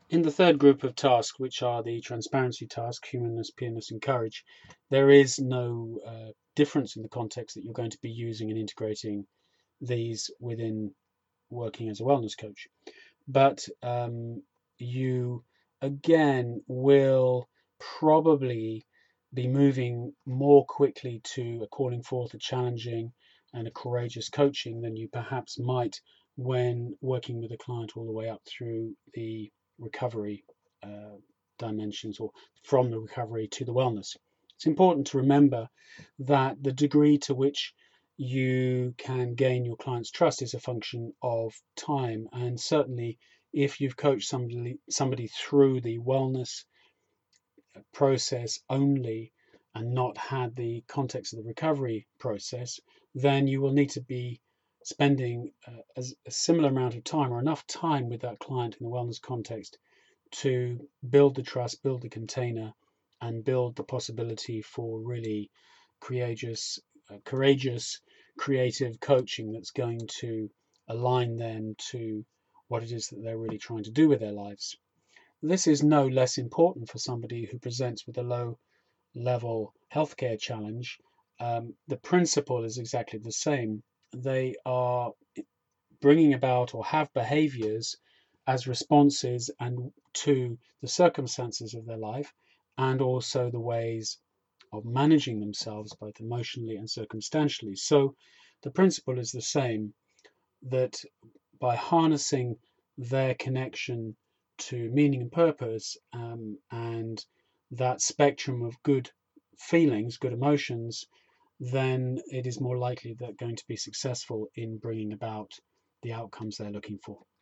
In the third group of tasks, which are the transparency task, humanness, peerness, and courage, there is no difference in the context that you're going to be using and integrating these within working as a wellness coach. But you again will probably be moving more quickly to a calling forth, a challenging, and a courageous coaching than you perhaps might when working with a client all the way up through the recovery uh, dimensions, or from the recovery to the wellness. It's important to remember that the degree to which you can gain your client's trust is a function of time. And certainly, if you've coached somebody through the wellness process only and not had the context of the recovery process, then you will need to be spending a similar amount of time or enough time with that client in the wellness context to build the trust, build the container, and build the possibility for really courageous, creative coaching that's going to align them to what it is that they're really trying to do with their lives. This is no less important for somebody who presents with a low level healthcare challenge. The principle is exactly the same. They are bringing about or have behaviors as responses and to the circumstances of their life, and also the ways of managing themselves both emotionally and circumstantially. So the principle is the same, that by harnessing their connection to meaning and purpose, and that spectrum of good feelings, good emotions, then it is more likely that they're going to be successful in bringing about the outcomes they're looking for.